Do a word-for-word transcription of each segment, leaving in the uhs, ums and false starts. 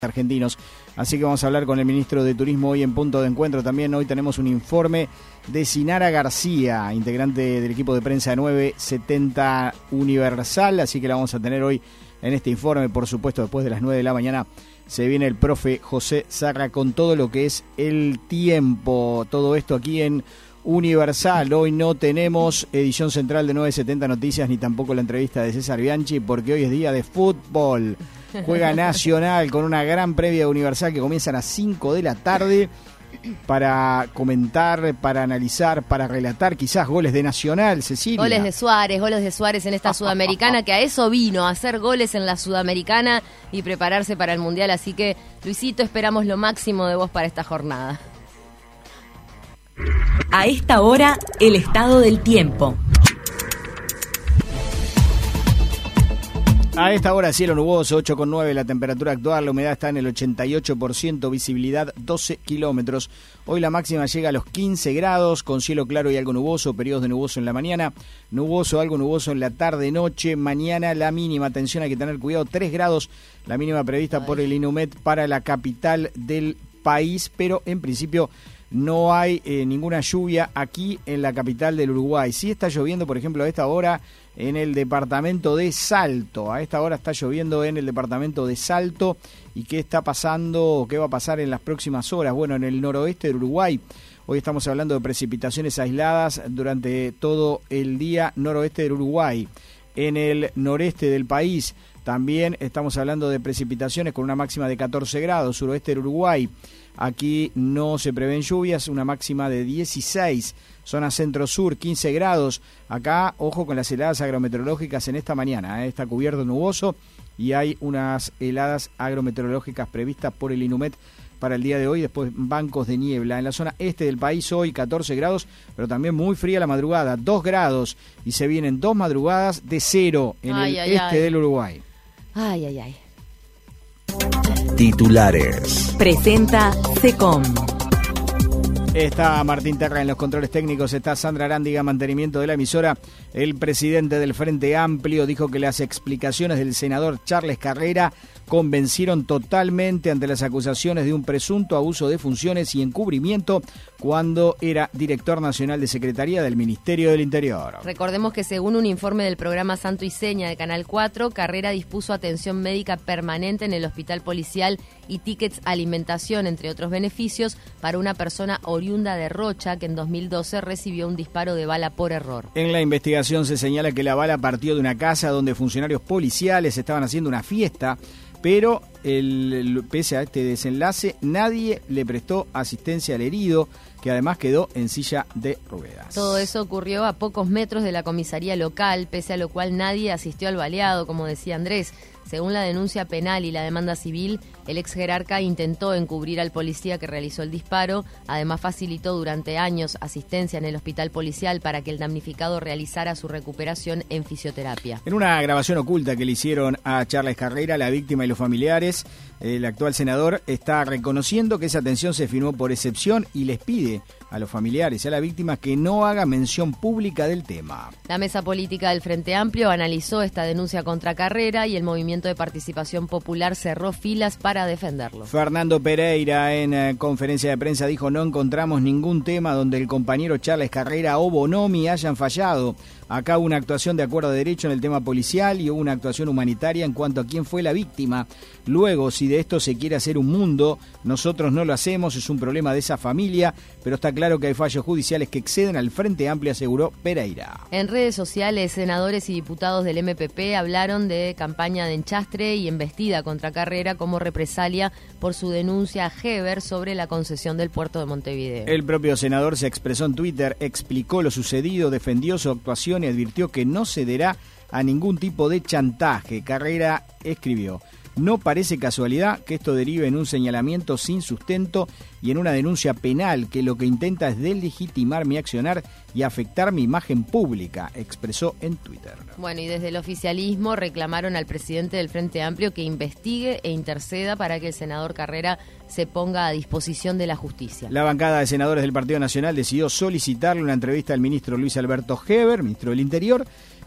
argentinos. Así que vamos a hablar con el ministro de Turismo hoy en Punto de Encuentro. También hoy tenemos un informe de Sinara García, integrante del equipo de prensa de nueve setenta Universal, así que la vamos a tener hoy en este informe. Por supuesto, después de las nueve de la mañana se viene el profe José Zarra con todo lo que es el tiempo. Todo esto aquí en Universal. Hoy no tenemos edición central de nueve setenta Noticias ni tampoco la entrevista de César Bianchi, porque hoy es día de fútbol. Juega Nacional con una gran previa de Universal que comienza a las cinco de la tarde para comentar, para analizar, para relatar quizás goles de Nacional, Cecilia. Goles de Suárez, goles de Suárez en esta Sudamericana, que a eso vino, a hacer goles en la Sudamericana y prepararse para el Mundial. Así que, Luisito, esperamos lo máximo de vos para esta jornada. A esta hora, el estado del tiempo. A esta hora cielo nuboso, ocho coma nueve la temperatura actual, la humedad está en el ochenta y ocho por ciento, visibilidad doce kilómetros. Hoy la máxima llega a los quince grados, con cielo claro y algo nuboso, periodos de nuboso en la mañana, nuboso, algo nuboso en la tarde-noche. Mañana la mínima, atención, hay que tener cuidado, tres grados, la mínima prevista Ay. por el INUMED para la capital del país, pero en principio no hay eh, ninguna lluvia aquí en la capital del Uruguay. Sí está lloviendo, por ejemplo, a esta hora en el departamento de Salto. A esta hora está lloviendo en el departamento de Salto. ¿Y qué está pasando o qué va a pasar en las próximas horas? Bueno, en el noroeste del Uruguay, hoy estamos hablando de precipitaciones aisladas durante todo el día noroeste del Uruguay. En el noreste del país también estamos hablando de precipitaciones con una máxima de catorce grados, suroeste del Uruguay. Aquí no se prevén lluvias, una máxima de dieciséis. Zona centro-sur, quince grados. Acá, ojo con las heladas agrometeorológicas en esta mañana. ¿eh? Está cubierto nuboso y hay unas heladas agrometeorológicas previstas por el INUMED para el día de hoy. Después bancos de niebla. En la zona este del país hoy catorce grados, pero también muy fría la madrugada, dos grados. Y se vienen dos madrugadas de cero en ay, el ay, este ay. del Uruguay. Ay, ay, ay. Titulares. Presenta SECOM. Está Martín Terra en los controles técnicos, está Sandra Arándiga, mantenimiento de la emisora. El presidente del Frente Amplio dijo que las explicaciones del senador Charles Carrera convencieron totalmente ante las acusaciones de un presunto abuso de funciones y encubrimiento cuando era director nacional de Secretaría del Ministerio del Interior. Recordemos que según un informe del programa Santo y Seña de Canal cuatro, Carrera dispuso atención médica permanente en el hospital policial y tickets alimentación, entre otros beneficios, para una persona oriunda de Rocha que en dos mil doce recibió un disparo de bala por error. En la investigación se señala que la bala partió de una casa donde funcionarios policiales estaban haciendo una fiesta, pero el, el, pese a este desenlace, nadie le prestó asistencia al herido, que además quedó en silla de ruedas. Todo eso ocurrió a pocos metros de la comisaría local, pese a lo cual nadie asistió al baleado, como decía Andrés. Según la denuncia penal y la demanda civil, el ex jerarca intentó encubrir al policía que realizó el disparo. Además, facilitó durante años asistencia en el hospital policial para que el damnificado realizara su recuperación en fisioterapia. En una grabación oculta que le hicieron a Charles Carrera, la víctima y los familiares, el actual senador está reconociendo que esa atención se firmó por excepción y les pide a los familiares y a la víctima que no haga mención pública del tema. La mesa política del Frente Amplio analizó esta denuncia contra Carrera y el Movimiento de Participación Popular cerró filas para defenderlo. Fernando Pereira en eh, conferencia de prensa dijo: no encontramos ningún tema donde el compañero Charles Carrera o Bonomi hayan fallado. Acá hubo una actuación de acuerdo a derecho en el tema policial y hubo una actuación humanitaria en cuanto a quién fue la víctima. Luego, si de esto se quiere hacer un mundo, nosotros no lo hacemos, es un problema de esa familia, pero está claro que hay fallos judiciales que exceden al Frente Amplio, aseguró Pereira. En redes sociales, senadores y diputados del M P P hablaron de campaña de enchastre y embestida contra Carrera como represalia por su denuncia a Heber sobre la concesión del puerto de Montevideo. El propio senador se expresó en Twitter, explicó lo sucedido, defendió su actuación y advirtió que no cederá a ningún tipo de chantaje. Carrera escribió: no parece casualidad que esto derive en un señalamiento sin sustento y en una denuncia penal que lo que intenta es deslegitimar mi accionar y afectar mi imagen pública, expresó en Twitter. Bueno, y desde el oficialismo reclamaron al presidente del Frente Amplio que investigue e interceda para que el senador Carrera se ponga a disposición de la justicia. La bancada de senadores del Partido Nacional decidió solicitarle una entrevista al ministro Luis Alberto Heber, ministro del Interior.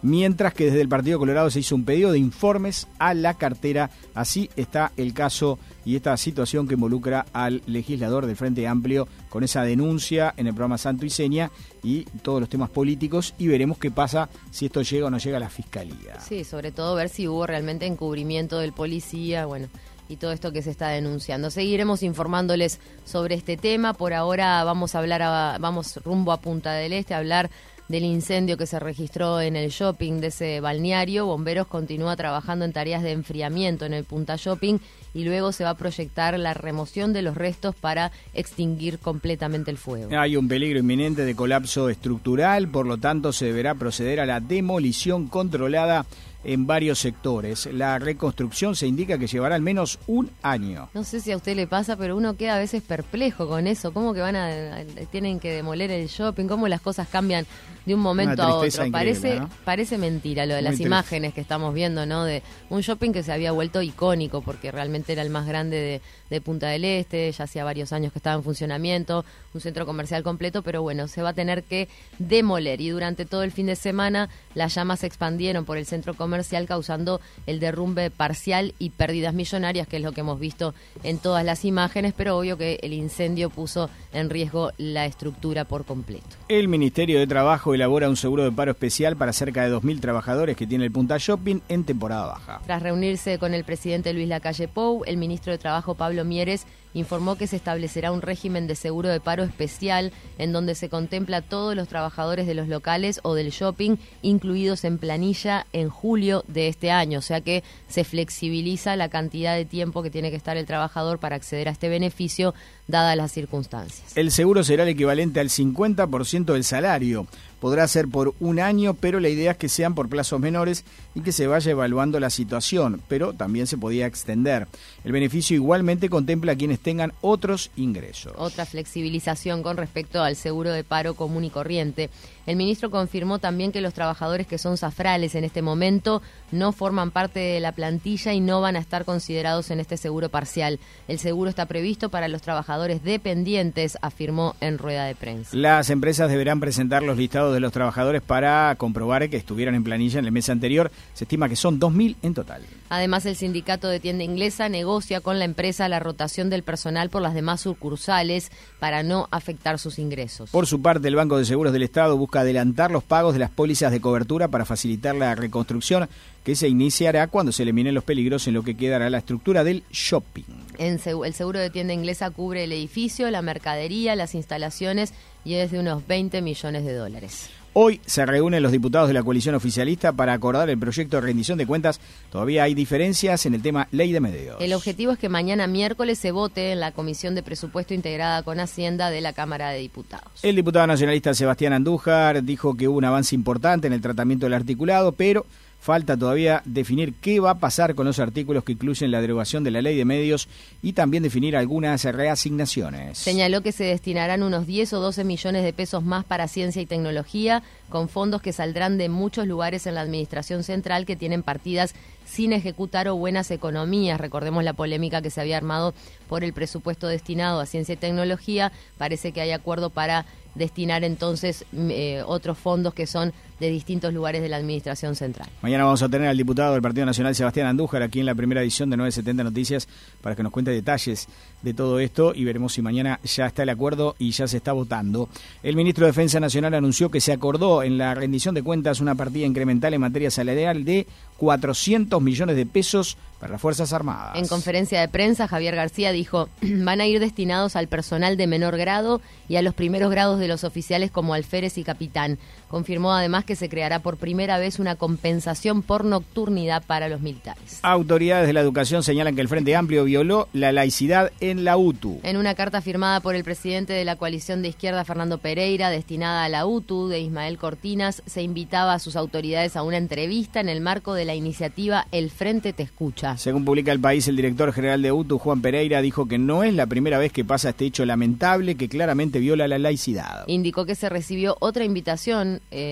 mientras que desde el Partido Colorado se hizo un pedido de informes a la cartera. Así está el caso y esta situación que involucra al legislador del Frente Amplio con esa denuncia en el programa Santo y Seña y todos los temas políticos, y veremos qué pasa si esto llega o no llega a la Fiscalía. Sí, sobre todo ver si hubo realmente encubrimiento del policía, bueno, y todo esto que se está denunciando. Seguiremos informándoles sobre este tema. Por ahora vamos a hablar, a, vamos rumbo a Punta del Este, a hablar del incendio que se registró en el shopping de ese balneario. Bomberos continúa trabajando en tareas de enfriamiento en el Punta Shopping y luego se va a proyectar la remoción de los restos para extinguir completamente el fuego. Hay un peligro inminente de colapso estructural, por lo tanto se deberá proceder a la demolición controlada en varios sectores. La reconstrucción se indica que llevará al menos un año. No sé si a usted le pasa, pero uno queda a veces perplejo con eso. ¿Cómo que van a, a tienen que demoler el shopping? ¿Cómo las cosas cambian de un momento a otro? Parece, ¿no? Parece mentira lo de Muy las triste. Imágenes que estamos viendo, ¿no? De un shopping que se había vuelto icónico porque realmente era el más grande de, de Punta del Este, ya hacía varios años que estaba en funcionamiento, un centro comercial completo, pero bueno, se va a tener que demoler y durante todo el fin de semana las llamas se expandieron por el centro comercial comercial causando el derrumbe parcial y pérdidas millonarias, que es lo que hemos visto en todas las imágenes, pero obvio que el incendio puso en riesgo la estructura por completo. El Ministerio de Trabajo elabora un seguro de paro especial para cerca de dos mil trabajadores que tiene el Punta Shopping en temporada baja. Tras reunirse con el presidente Luis Lacalle Pou, el ministro de Trabajo Pablo Mieres informó que se establecerá un régimen de seguro de paro especial en donde se contempla a todos los trabajadores de los locales o del shopping incluidos en planilla en julio de este año, o sea que se flexibiliza la cantidad de tiempo que tiene que estar el trabajador para acceder a este beneficio dadas las circunstancias. El seguro será el equivalente al cincuenta por ciento del salario. Podrá ser por un año, pero la idea es que sean por plazos menores y que se vaya evaluando la situación, pero también se podía extender. El beneficio igualmente contempla a quienes tengan otros ingresos. Otra flexibilización con respecto al seguro de paro común y corriente. El ministro confirmó también que los trabajadores que son zafrales en este momento no forman parte de la plantilla y no van a estar considerados en este seguro parcial. El seguro está previsto para los trabajadores dependientes, afirmó en rueda de prensa. Las empresas deberán presentar los listados de los trabajadores para comprobar que estuvieran en planilla en el mes anterior. Se estima que son dos mil en total. Además, el sindicato de tienda inglesa negocia con la empresa la rotación del personal por las demás sucursales para no afectar sus ingresos. Por su parte, el Banco de Seguros del Estado busca adelantar los pagos de las pólizas de cobertura para facilitar la reconstrucción que se iniciará cuando se eliminen los peligros en lo que quedará la estructura del shopping. En el seguro de tienda inglesa cubre el edificio, la mercadería, las instalaciones y es de unos veinte millones de dólares. Hoy se reúnen los diputados de la coalición oficialista para acordar el proyecto de rendición de cuentas. Todavía hay diferencias en el tema ley de medios. El objetivo es que mañana miércoles se vote en la Comisión de Presupuesto integrada con Hacienda de la Cámara de Diputados. El diputado nacionalista Sebastián Andújar dijo que hubo un avance importante en el tratamiento del articulado, pero falta todavía definir qué va a pasar con los artículos que incluyen la derogación de la ley de medios y también definir algunas reasignaciones. Señaló que se destinarán unos diez o doce millones de pesos más para ciencia y tecnología, con fondos que saldrán de muchos lugares en la administración central que tienen partidas sin ejecutar o buenas economías. Recordemos la polémica que se había armado por el presupuesto destinado a ciencia y tecnología. Parece que hay acuerdo para destinar entonces eh, otros fondos que son de distintos lugares de la administración central. Mañana vamos a tener al diputado del Partido Nacional, Sebastián Andújar, aquí en la primera edición de novecientos setenta Noticias para que nos cuente detalles de todo esto y veremos si mañana ya está el acuerdo y ya se está votando. El ministro de Defensa Nacional anunció que se acordó en la rendición de cuentas una partida incremental en materia salarial de cuatrocientos millones de pesos para las Fuerzas Armadas. En conferencia de prensa, Javier García dijo, van a ir destinados al personal de menor grado y a los primeros grados de los oficiales como alférez y capitán. Confirmó además que se creará por primera vez una compensación por nocturnidad para los militares. Autoridades de la educación señalan que el Frente Amplio violó la laicidad en la U T U. En una carta firmada por el presidente de la coalición de izquierda, Fernando Pereira, destinada a la U T U de Ismael Cortinas, se invitaba a sus autoridades a una entrevista en el marco de la iniciativa El Frente Te Escucha. Según publica El País, el director general de U T U, Juan Pereira, dijo que no es la primera vez que pasa este hecho lamentable que claramente viola la laicidad. Indicó que se recibió otra invitación eh, de,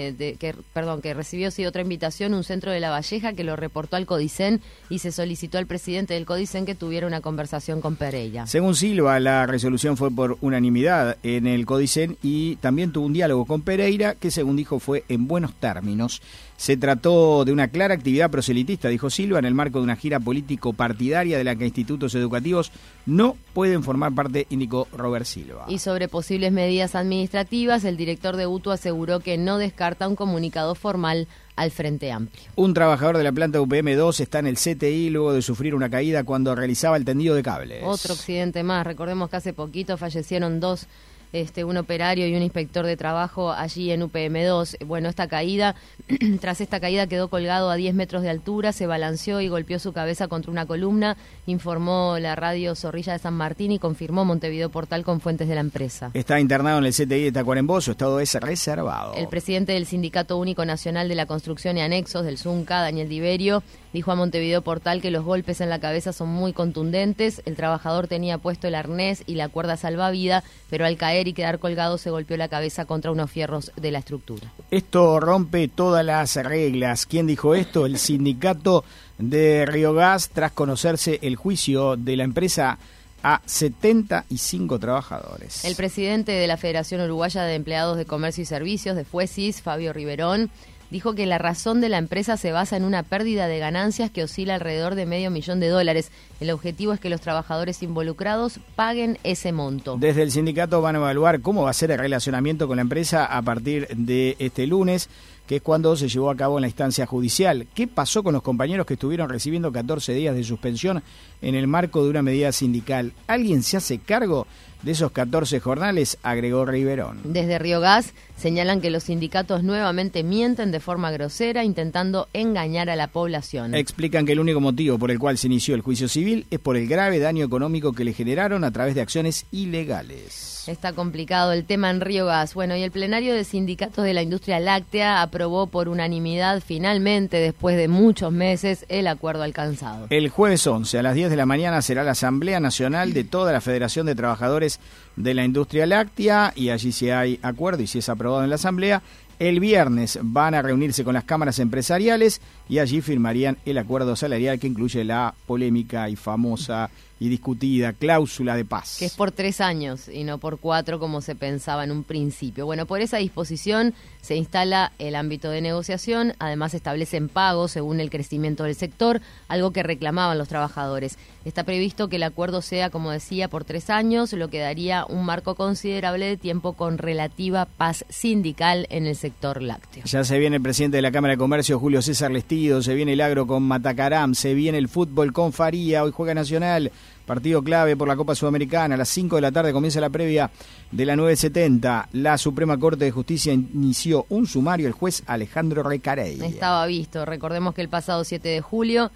que, perdón, que recibió sí otra invitación, un centro de La Valleja, que lo reportó al Codicen y se solicitó al presidente del Codicen que tuviera una conversación con Pereira. Según Silva, la resolución fue por unanimidad en el Codicen y también tuvo un diálogo con Pereira, que según dijo fue en buenos términos. Se trató de una clara actividad proselitista, dijo Silva, en el marco de una gira político-partidaria de la que institutos educativos no pueden formar parte, indicó Robert Silva. Y sobre posibles medidas administrativas, el director de U T U aseguró que no descarta un comunicado formal al Frente Amplio. Un trabajador de la planta U P M dos está en el C T I luego de sufrir una caída cuando realizaba el tendido de cables. Otro accidente más. Recordemos que hace poquito fallecieron dos, este, un operario y un inspector de trabajo allí en U P M dos. Bueno, esta caída, tras esta caída quedó colgado a diez metros de altura, se balanceó y golpeó su cabeza contra una columna, informó la radio Zorrilla de San Martín y confirmó Montevideo Portal con fuentes de la empresa. Está internado en el C T I de Tacuarembó, su estado es reservado. El presidente del Sindicato Único Nacional de la Construcción y Anexos, del ZUNCA, Daniel Diverio, dijo a Montevideo Portal que los golpes en la cabeza son muy contundentes. El trabajador tenía puesto el arnés y la cuerda salvavidas, pero al caer y quedar colgado se golpeó la cabeza contra unos fierros de la estructura. Esto rompe todas las reglas. ¿Quién dijo esto? El sindicato de Río Gas, tras conocerse el juicio de la empresa a setenta y cinco trabajadores. El presidente de la Federación Uruguaya de Empleados de Comercio y Servicios, de FUESIS, Fabio Riverón, dijo que la razón de la empresa se basa en una pérdida de ganancias que oscila alrededor de medio millón de dólares. El objetivo es que los trabajadores involucrados paguen ese monto. Desde el sindicato van a evaluar cómo va a ser el relacionamiento con la empresa a partir de este lunes, que es cuando se llevó a cabo en la instancia judicial. ¿Qué pasó con los compañeros que estuvieron recibiendo catorce días de suspensión en el marco de una medida sindical? ¿Alguien se hace cargo de esos catorce jornales?, agregó Riverón. Desde Río Gas señalan que los sindicatos nuevamente mienten de forma grosera, intentando engañar a la población. Explican que el único motivo por el cual se inició el juicio civil es por el grave daño económico que le generaron a través de acciones ilegales. Está complicado el tema en Río Gas. Bueno, y el plenario de sindicatos de la industria láctea aprobó por unanimidad, finalmente, después de muchos meses, el acuerdo alcanzado. El jueves once a las diez de la mañana será la Asamblea Nacional de toda la Federación de Trabajadores de la Industria Láctea, y allí, si hay acuerdo y si es aprobado en la Asamblea, el viernes van a reunirse con las cámaras empresariales y allí firmarían el acuerdo salarial que incluye la polémica y famosa y discutida cláusula de paz. Que es por tres años y no por cuatro como se pensaba en un principio. Bueno, por esa disposición se instala el ámbito de negociación, además se establecen pagos según el crecimiento del sector, algo que reclamaban los trabajadores. Está previsto que el acuerdo sea, como decía, por tres años, lo que daría un marco considerable de tiempo con relativa paz sindical en el sector lácteo. Ya se viene el presidente de la Cámara de Comercio, Julio César Lestido, se viene el agro con Matacaram, se viene el fútbol con Faría, hoy juega Nacional. Partido clave por la Copa Sudamericana. A las cinco de la tarde comienza la previa de la nueve setenta. La Suprema Corte de Justicia inició un sumario. El juez Alejandro Recarey. Estaba visto. Recordemos que el pasado siete de julio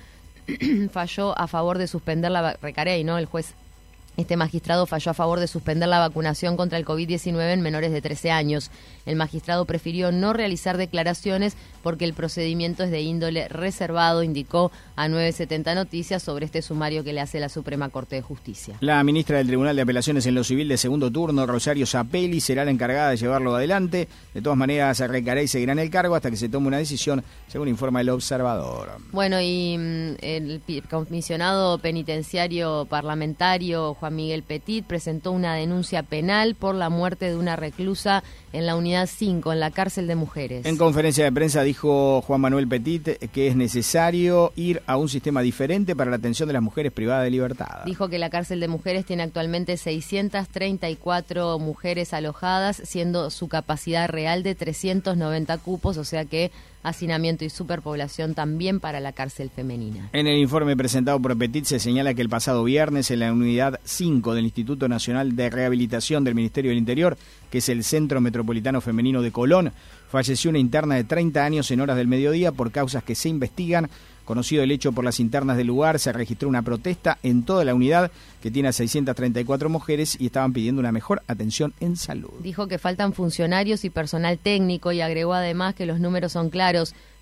falló a favor de suspender la... Recarey, ¿no? El juez... Este magistrado falló a favor de suspender la vacunación contra el COVID diecinueve en menores de trece años. El magistrado prefirió no realizar declaraciones porque el procedimiento es de índole reservado, indicó a nueve setenta Noticias sobre este sumario que le hace la Suprema Corte de Justicia. La ministra del Tribunal de Apelaciones en lo Civil de segundo turno, Rosario Zapelli, será la encargada de llevarlo adelante. De todas maneras, Recarey seguirá en el cargo hasta que se tome una decisión, según informa el Observador. Bueno, y mmm, el comisionado penitenciario parlamentario, Juan Miguel Petit, presentó una denuncia penal por la muerte de una reclusa en la unidad cinco, en la cárcel de mujeres. En conferencia de prensa dijo Juan Manuel Petit que es necesario ir a un sistema diferente para la atención de las mujeres privadas de libertad. Dijo que la cárcel de mujeres tiene actualmente seiscientas treinta y cuatro mujeres alojadas, siendo su capacidad real de trescientos noventa cupos, o sea que hacinamiento y superpoblación también para la cárcel femenina. En el informe presentado por Petit se señala que el pasado viernes en la unidad cinco del Instituto Nacional de Rehabilitación del Ministerio del Interior, que es el Centro Metropolitano Femenino de Colón, falleció una interna de treinta años en horas del mediodía por causas que se investigan. Conocido el hecho por las internas del lugar, se registró una protesta en toda la unidad, que tiene a seiscientas treinta y cuatro mujeres, y estaban pidiendo una mejor atención en salud. Dijo que faltan funcionarios y personal técnico y agregó además que los números son claros.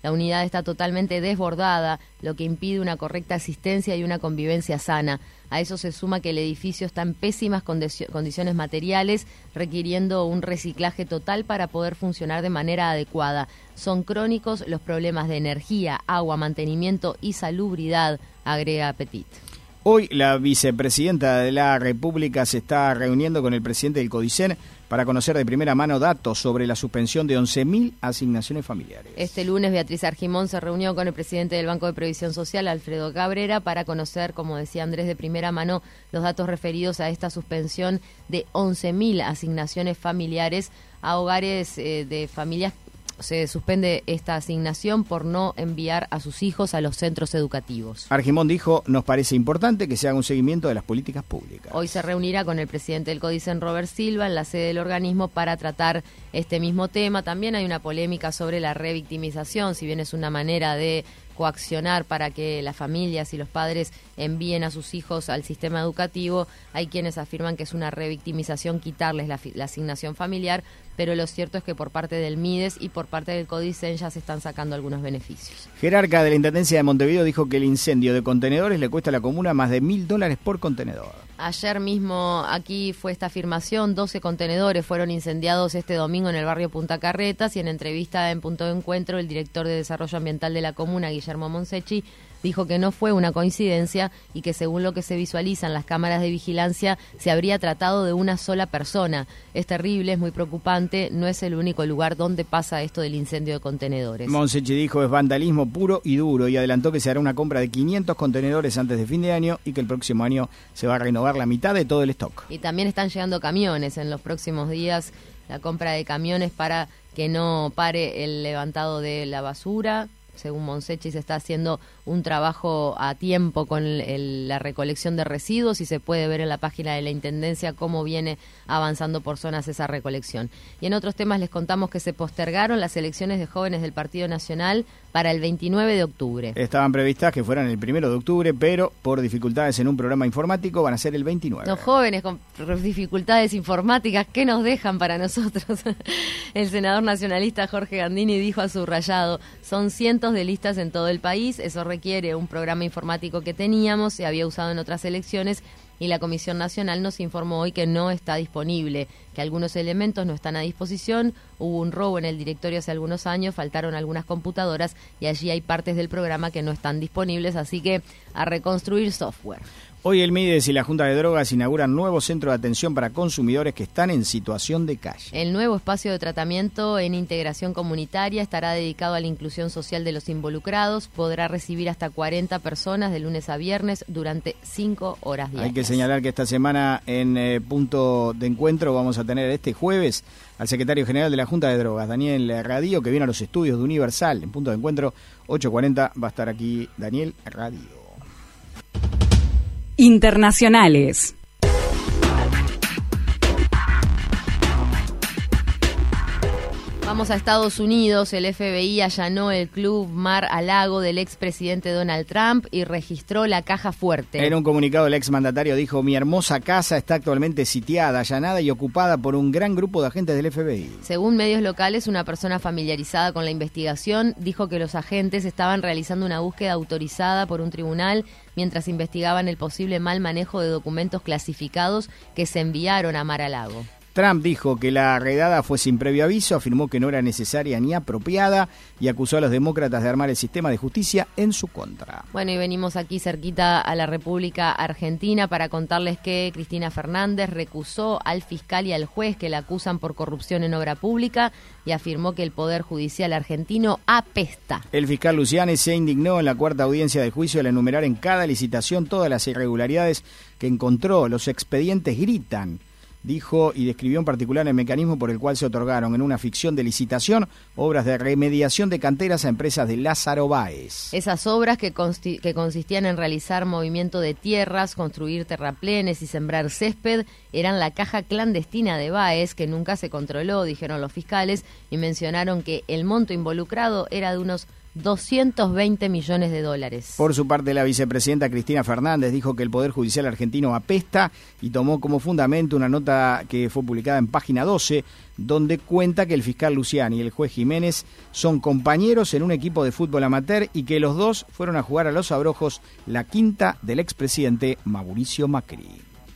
La unidad está totalmente desbordada, lo que impide una correcta asistencia y una convivencia sana. A eso se suma que el edificio está en pésimas condicio- condiciones materiales, requiriendo un reciclaje total para poder funcionar de manera adecuada. Son crónicos los problemas de energía, agua, mantenimiento y salubridad, agrega Petit. Hoy la vicepresidenta de la República se está reuniendo con el presidente del CODICEN para conocer de primera mano datos sobre la suspensión de once mil asignaciones familiares. Este lunes Beatriz Argimón se reunió con el presidente del Banco de Previsión Social, Alfredo Cabrera, para conocer, como decía Andrés, de primera mano los datos referidos a esta suspensión de once mil asignaciones familiares a hogares eh, de familias. Se suspende esta asignación por no enviar a sus hijos a los centros educativos. Argimón dijo, nos parece importante que se haga un seguimiento de las políticas públicas. Hoy se reunirá con el presidente del CODICEN, Robert Silva, en la sede del organismo para tratar este mismo tema. También hay una polémica sobre la revictimización, si bien es una manera de coaccionar para que las familias y los padres envíen a sus hijos al sistema educativo. Hay quienes afirman que es una revictimización quitarles la, la asignación familiar, pero lo cierto es que por parte del MIDES y por parte del CODICEN ya se están sacando algunos beneficios. Jerarca de la Intendencia de Montevideo dijo que el incendio de contenedores le cuesta a la comuna más de mil dólares por contenedor. Ayer mismo aquí fue esta afirmación, doce contenedores fueron incendiados este domingo en el barrio Punta Carretas, y en entrevista en Punto de Encuentro el director de Desarrollo Ambiental de la comuna, Guillermo Monsechi, dijo que no fue una coincidencia y que según lo que se visualiza en las cámaras de vigilancia se habría tratado de una sola persona. Es terrible, es muy preocupante, no es el único lugar donde pasa esto del incendio de contenedores. Monsechi dijo es vandalismo puro y duro y adelantó que se hará una compra de quinientos contenedores antes de fin de año y que el próximo año se va a renovar la mitad de todo el stock. Y también están llegando camiones en los próximos días, la compra de camiones para que no pare el levantado de la basura. Según Monsechi, se está haciendo un trabajo a tiempo con el, el, la recolección de residuos y se puede ver en la página de la Intendencia cómo viene avanzando por zonas esa recolección. Y en otros temas les contamos que se postergaron las elecciones de jóvenes del Partido Nacional para el veintinueve de octubre. Estaban previstas que fueran el primero de octubre, pero por dificultades en un programa informático van a ser el veintinueve. Los jóvenes con dificultades informáticas, ¿qué nos dejan para nosotros? El senador nacionalista Jorge Gandini dijo a Subrayado, son cientos de listas en todo el país, eso requiere un programa informático que teníamos, se había usado en otras elecciones y la Comisión Nacional nos informó hoy que no está disponible, que algunos elementos no están a disposición, hubo un robo en el directorio hace algunos años, faltaron algunas computadoras y allí hay partes del programa que no están disponibles, así que a reconstruir software. Hoy el MIDES y la Junta de Drogas inauguran nuevo centro de atención para consumidores que están en situación de calle. El nuevo espacio de tratamiento en integración comunitaria estará dedicado a la inclusión social de los involucrados. Podrá recibir hasta cuarenta personas de lunes a viernes durante cinco horas diarias. Hay que señalar que esta semana en eh, Punto de Encuentro vamos a tener este jueves al secretario general de la Junta de Drogas, Daniel Radío, que viene a los estudios de Universal. En Punto de Encuentro, ocho cuarenta, va a estar aquí Daniel Radío. Internacionales. Vamos a Estados Unidos. El F B I allanó el club Mar-a-Lago del expresidente Donald Trump y registró la caja fuerte. En un comunicado el exmandatario dijo, mi hermosa casa está actualmente sitiada, allanada y ocupada por un gran grupo de agentes del F B I. Según medios locales, una persona familiarizada con la investigación dijo que los agentes estaban realizando una búsqueda autorizada por un tribunal mientras investigaban el posible mal manejo de documentos clasificados que se enviaron a Mar-a-Lago. Trump dijo que la redada fue sin previo aviso, afirmó que no era necesaria ni apropiada y acusó a los demócratas de armar el sistema de justicia en su contra. Bueno, y venimos aquí cerquita a la República Argentina para contarles que Cristina Fernández recusó al fiscal y al juez que la acusan por corrupción en obra pública y afirmó que el Poder Judicial argentino apesta. El fiscal Luciani se indignó en la cuarta audiencia de juicio al enumerar en cada licitación todas las irregularidades que encontró. Los expedientes gritan. Dijo y describió en particular el mecanismo por el cual se otorgaron en una ficción de licitación obras de remediación de canteras a empresas de Lázaro Báez. Esas obras que, consti- que consistían en realizar movimiento de tierras, construir terraplenes y sembrar césped eran la caja clandestina de Báez que nunca se controló, dijeron los fiscales, y mencionaron que el monto involucrado era de unos doscientos veinte millones de dólares. Por su parte, la vicepresidenta Cristina Fernández dijo que el Poder Judicial argentino apesta y tomó como fundamento una nota que fue publicada en Página doce, donde cuenta que el fiscal Luciani y el juez Jiménez son compañeros en un equipo de fútbol amateur y que los dos fueron a jugar a Los Abrojos, la quinta del expresidente Mauricio Macri.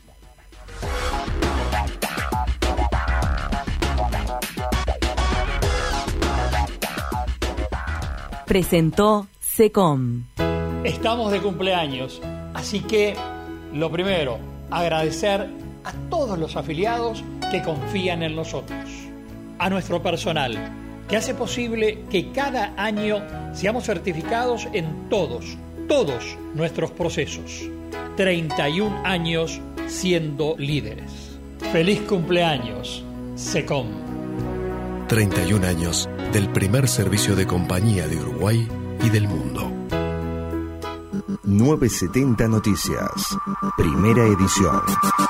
Presentó SECOM. Estamos de cumpleaños, así que lo primero, agradecer a todos los afiliados que confían en nosotros, a nuestro personal, que hace posible que cada año seamos certificados en todos, todos nuestros procesos. treinta y un años siendo líderes. Feliz cumpleaños, SECOM. treinta y un años del primer servicio de compañía de Uruguay y del mundo. novecientos setenta Noticias, primera edición.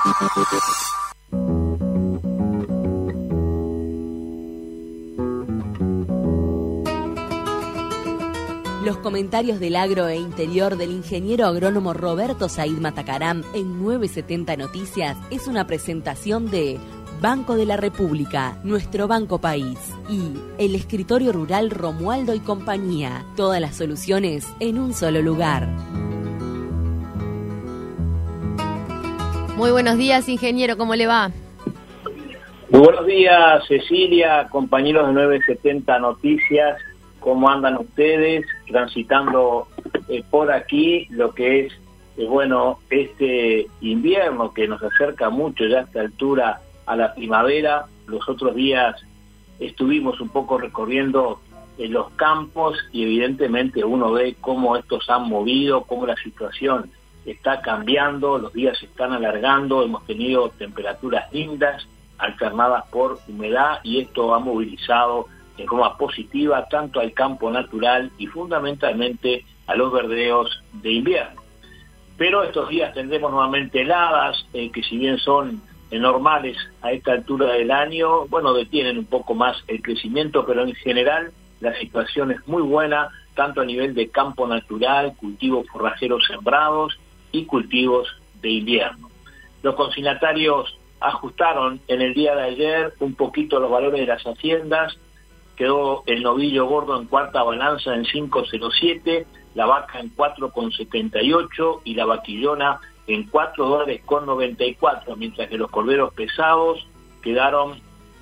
Los comentarios del agro e interior del ingeniero agrónomo Roberto Said Matacaram en novecientos setenta Noticias es una presentación de Banco de la República, nuestro banco país, y el escritorio rural Romualdo y compañía. Todas las soluciones en un solo lugar. Muy buenos días, ingeniero, ¿cómo le va? Muy buenos días, Cecilia, compañeros de novecientos setenta Noticias. ¿Cómo andan ustedes transitando eh, por aquí lo que es, eh, bueno, este invierno que nos acerca mucho ya a esta altura a la primavera? Los otros días estuvimos un poco recorriendo en los campos y evidentemente uno ve cómo estos han movido, cómo la situación está cambiando, los días se están alargando, hemos tenido temperaturas lindas, alternadas por humedad, y esto ha movilizado en forma positiva tanto al campo natural y fundamentalmente a los verdeos de invierno. Pero estos días tendremos nuevamente heladas, eh, que si bien son eh, normales a esta altura del año, bueno, detienen un poco más el crecimiento, pero en general la situación es muy buena, tanto a nivel de campo natural, cultivos forrajeros sembrados y cultivos de invierno. Los consignatarios ajustaron en el día de ayer un poquito los valores de las haciendas. Quedó el novillo gordo en cuarta balanza en cinco coma cero siete, la vaca en cuatro coma setenta y ocho y la vaquillona en cuatro dólares con noventa y cuatro, mientras que los corderos pesados quedaron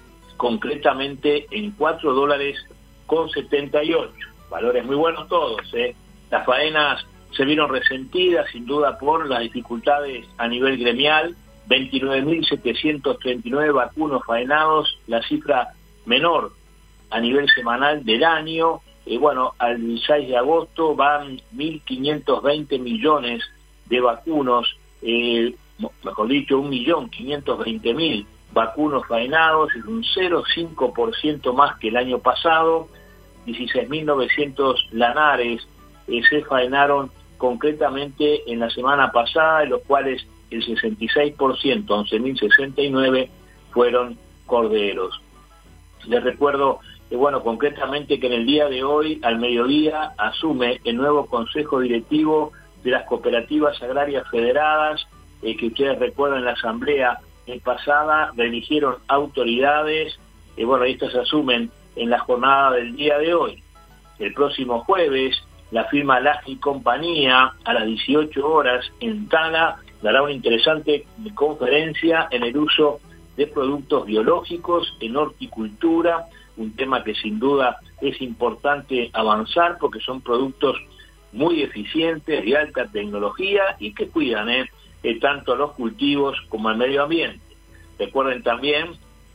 concretamente en cuatro dólares con setenta y ocho. Valores muy buenos todos, ¿eh? Las faenas se vieron resentidas sin duda por las dificultades a nivel gremial. veintinueve mil setecientos treinta y nueve vacunos faenados, la cifra menor a nivel semanal del año. Y eh, bueno, al seis de agosto van mil quinientos veinte millones de vacunos, eh, mejor dicho, un millón quinientos veinte mil vacunos faenados, es un cero coma cinco por ciento más que el año pasado. dieciséis mil novecientos lanares eh, se faenaron concretamente en la semana pasada, de los cuales el sesenta y seis por ciento, once mil sesenta y nueve, fueron corderos. Les recuerdo que, bueno, concretamente que en el día de hoy, al mediodía, asume el nuevo Consejo Directivo de las Cooperativas Agrarias Federadas, eh, que ustedes recuerdan en la asamblea eh, pasada, reeligieron autoridades, y eh, bueno, estas se asumen en la jornada del día de hoy. El próximo jueves, la firma Laje y Compañía, a las dieciocho horas, en Tala, dará una interesante conferencia en el uso de productos biológicos en horticultura, un tema que sin duda es importante avanzar porque son productos muy eficientes, de alta tecnología y que cuidan eh, eh, tanto los cultivos como el medio ambiente. Recuerden también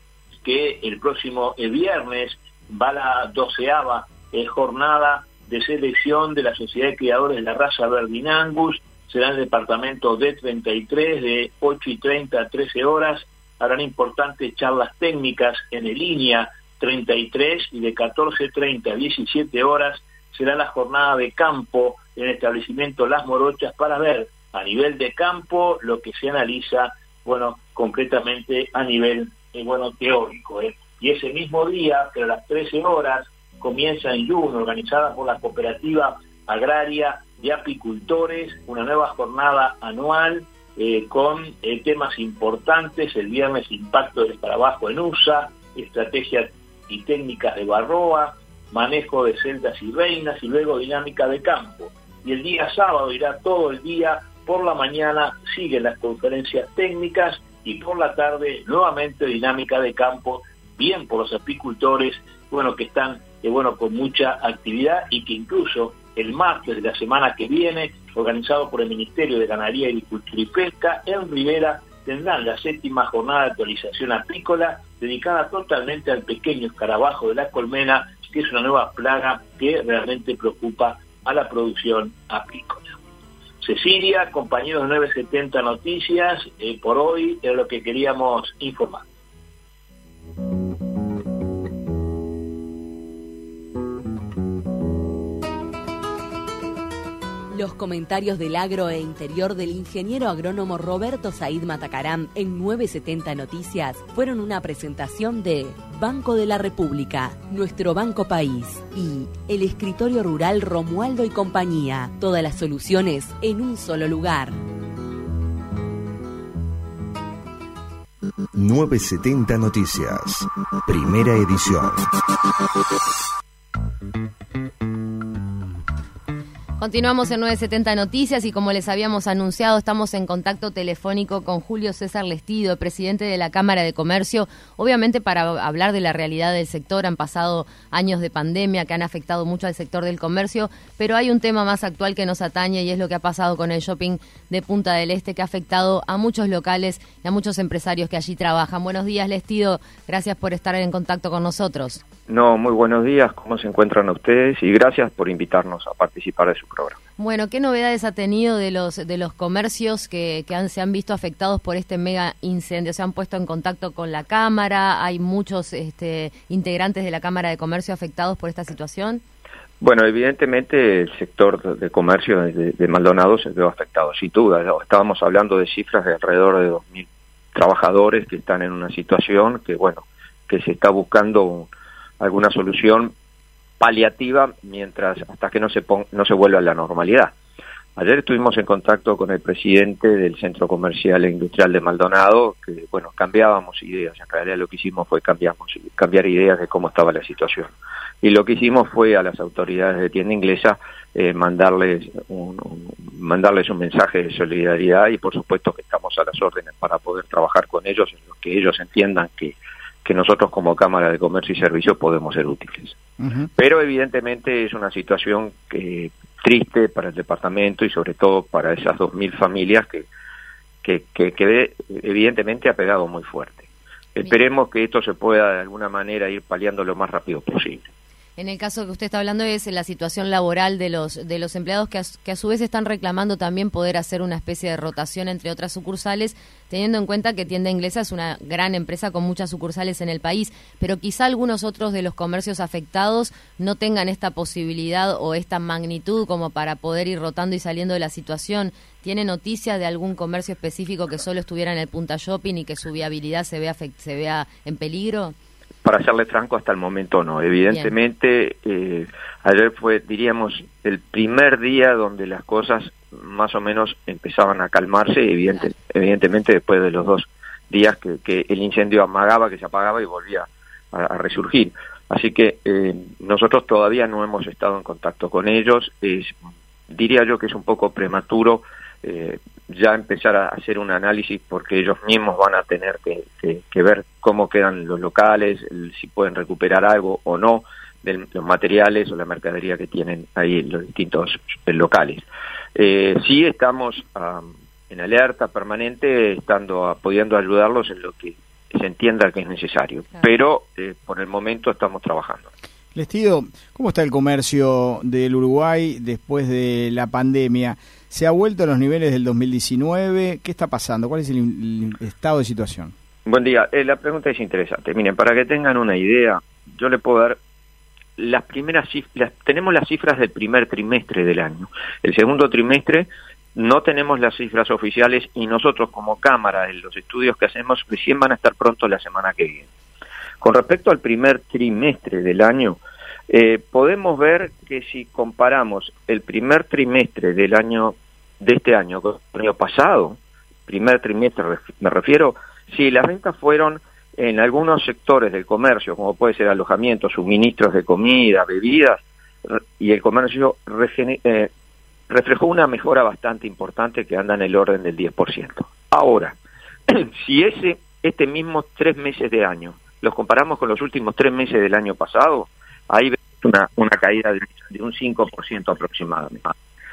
que el próximo eh, viernes va la doceava eh, jornada de selección de la Sociedad de Criadores de la Raza Verdin Angus. Será en el departamento D treinta y tres de ocho y treinta a trece horas. Harán importantes charlas técnicas en el línea treinta y tres y de catorce treinta a diecisiete horas será la jornada de campo en el establecimiento Las Morochas para ver a nivel de campo lo que se analiza, bueno, concretamente a nivel, eh, bueno, teórico. ¿eh? Y ese mismo día, pero a las trece horas, comienza en Yun, organizada por la Cooperativa Agraria de Apicultores, una nueva jornada anual eh, con eh, temas importantes. El viernes, impacto del escarabajo en U S A, estrategias y técnicas de Barroa, manejo de celdas y reinas, y luego dinámica de campo. Y el día sábado irá todo el día, por la mañana siguen las conferencias técnicas y por la tarde nuevamente dinámica de campo, bien por los apicultores, bueno, que están eh, bueno, con mucha actividad, y que incluso el martes de la semana que viene, organizado por el Ministerio de Ganadería, Agricultura y Pesca, en Rivera tendrán la séptima jornada de actualización apícola, dedicada totalmente al pequeño escarabajo de la colmena, que es una nueva plaga que realmente preocupa a la producción apícola. Cecilia, compañeros de nueve setenta Noticias, eh, por hoy es lo que queríamos informar. Los comentarios del agro e interior del ingeniero agrónomo Roberto Said Matacaram en nueve setenta Noticias fueron una presentación de Banco de la República, Nuestro Banco País, y el escritorio rural Romualdo y Compañía. Todas las soluciones en un solo lugar. nueve setenta Noticias, primera edición. Continuamos en nueve setenta Noticias y como les habíamos anunciado, estamos en contacto telefónico con Julio César Lestido, presidente de la Cámara de Comercio, obviamente para hablar de la realidad del sector. Han pasado años de pandemia que han afectado mucho al sector del comercio, pero hay un tema más actual que nos atañe y es lo que ha pasado con el shopping de Punta del Este, que ha afectado a muchos locales y a muchos empresarios que allí trabajan. Buenos días, Lestido, gracias por estar en contacto con nosotros. No, muy buenos días, ¿cómo se encuentran ustedes? Y gracias por invitarnos a participar de su programa. Bueno, ¿qué novedades ha tenido de los de los comercios que, que han, se han visto afectados por este mega incendio? ¿Se han puesto en contacto con la Cámara? ¿Hay muchos este, integrantes de la Cámara de Comercio afectados por esta situación? Bueno, evidentemente el sector de comercio de, de Maldonado se vio afectado, sin duda. Estábamos hablando de cifras de alrededor de dos mil trabajadores que están en una situación que, bueno, que se está buscando un, alguna solución paliativa mientras hasta que no se pon, no se vuelva a la normalidad. Ayer estuvimos en contacto con el presidente del Centro Comercial e Industrial de Maldonado, que bueno, cambiábamos ideas. En realidad lo que hicimos fue cambiamos, cambiar ideas de cómo estaba la situación. Y lo que hicimos fue a las autoridades de tienda inglesa eh, mandarles un, un mandarles un mensaje de solidaridad, y por supuesto que estamos a las órdenes para poder trabajar con ellos en lo que ellos entiendan que que nosotros como Cámara de Comercio y Servicios podemos ser útiles. Uh-huh. Pero evidentemente es una situación que, triste para el departamento y sobre todo para esas dos mil familias que, que, que, que evidentemente ha pegado muy fuerte. Bien. Esperemos que esto se pueda de alguna manera ir paliando lo más rápido posible. En el caso que usted está hablando es la situación laboral de los de los empleados que a, que a su vez están reclamando también poder hacer una especie de rotación entre otras sucursales, teniendo en cuenta que Tienda Inglesa es una gran empresa con muchas sucursales en el país, pero quizá algunos otros de los comercios afectados no tengan esta posibilidad o esta magnitud como para poder ir rotando y saliendo de la situación. ¿Tiene noticia de algún comercio específico que solo estuviera en el Punta Shopping y que su viabilidad se vea, se vea en peligro? Para serle franco, hasta el momento no. Evidentemente, eh, ayer fue, diríamos, el primer día donde las cosas más o menos empezaban a calmarse, evidente, evidentemente después de los dos días que, que el incendio amagaba, que se apagaba y volvía a, a resurgir. Así que eh, nosotros todavía no hemos estado en contacto con ellos. Es, diría yo que es un poco prematuro eh, ya empezar a hacer un análisis, porque ellos mismos van a tener que, que, que ver cómo quedan los locales, el, si pueden recuperar algo o no de los materiales o la mercadería que tienen ahí en los distintos locales. Eh, sí estamos um, en alerta permanente, estando pudiendo ayudarlos en lo que se entienda que es necesario, claro. Pero eh, por el momento estamos trabajando. Lestido, ¿cómo está el comercio del Uruguay después de la pandemia? ¿Se ha vuelto a los niveles del dos mil diecinueve? ¿Qué está pasando? ¿Cuál es el, el estado de situación? Buen día. Eh, la pregunta es interesante. Miren, para que tengan una idea, yo le puedo dar las primeras cifras. Tenemos las cifras del primer trimestre del año. El segundo trimestre no tenemos las cifras oficiales y nosotros como Cámara, en los estudios que hacemos, recién van a estar pronto la semana que viene. Con respecto al primer trimestre del año, eh, podemos ver que si comparamos el primer trimestre del año de este año con el año pasado, primer trimestre me refiero, si las ventas fueron en algunos sectores del comercio, como puede ser alojamiento, suministros de comida, bebidas, y el comercio eh, reflejó una mejora bastante importante que anda en el orden del diez por ciento. Ahora, si ese este mismo tres meses de año los comparamos con los últimos tres meses del año pasado, ahí vemos una, una caída de, de un cinco por ciento aproximadamente.